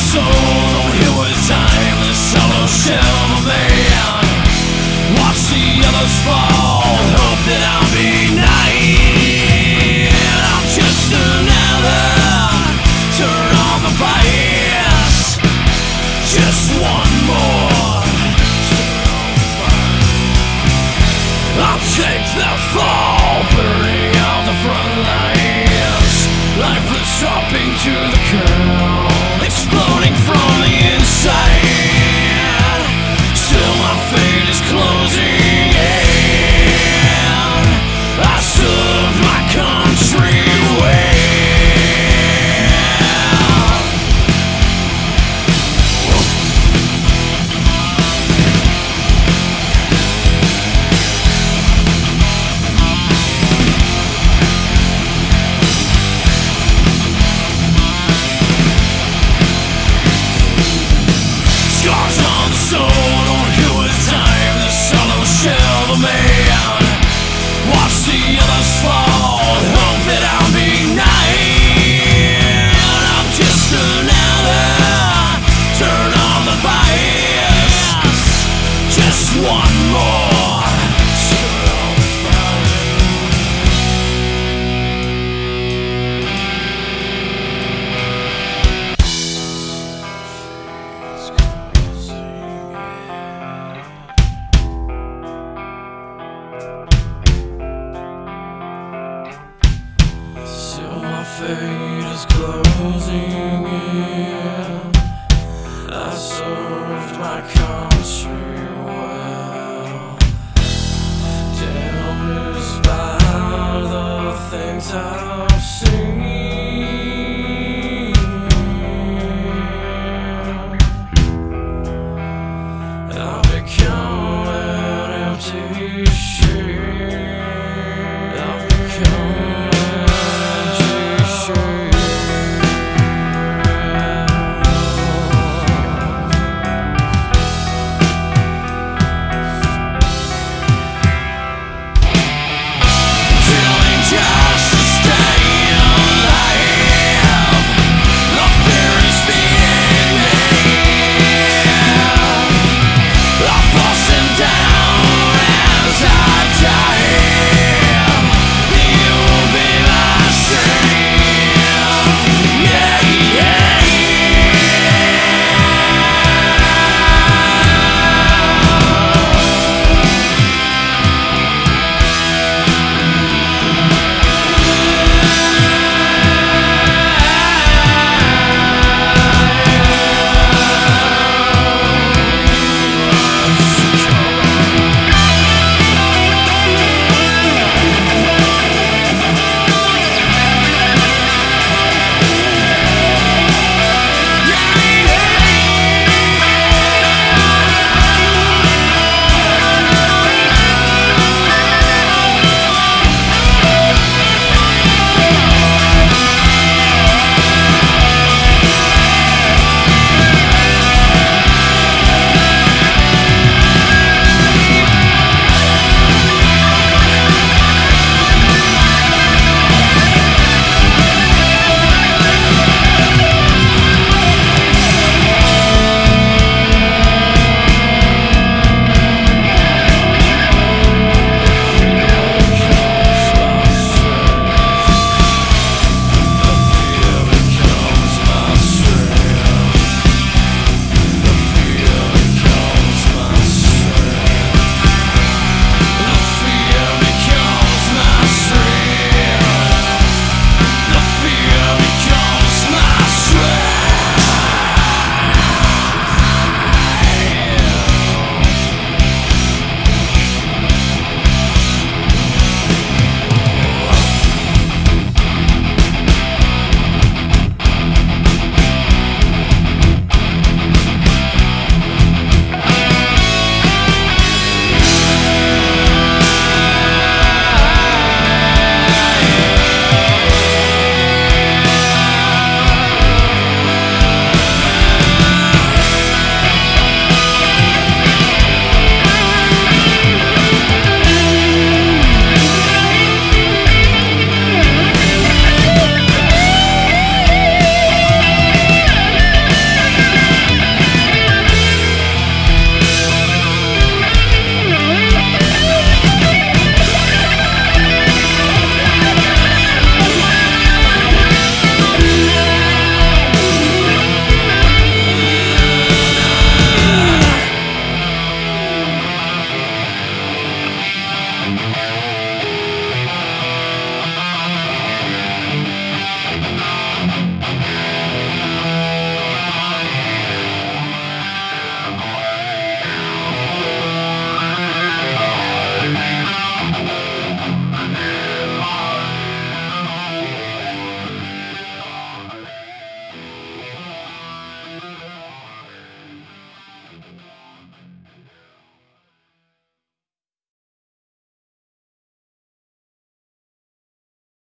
soul, don't hear what time this hollow shell of a man. Watch the others fall, hope that I'll be nice. I'm just another, turn on the bias. Just one more, I'll take the fall, burning out the front lines. Lifeless dropping to the ground, exploding from the inside. Still my fate is closing in. I served my country well. Scars on the soul, don't hear what time this hollow shell of a man. Watch the others fall, hope that I'll be nice. I'm just another, turn on the bias. Just one more, turn on the Still my fate is closing in. I served my country well. Damaged by the things I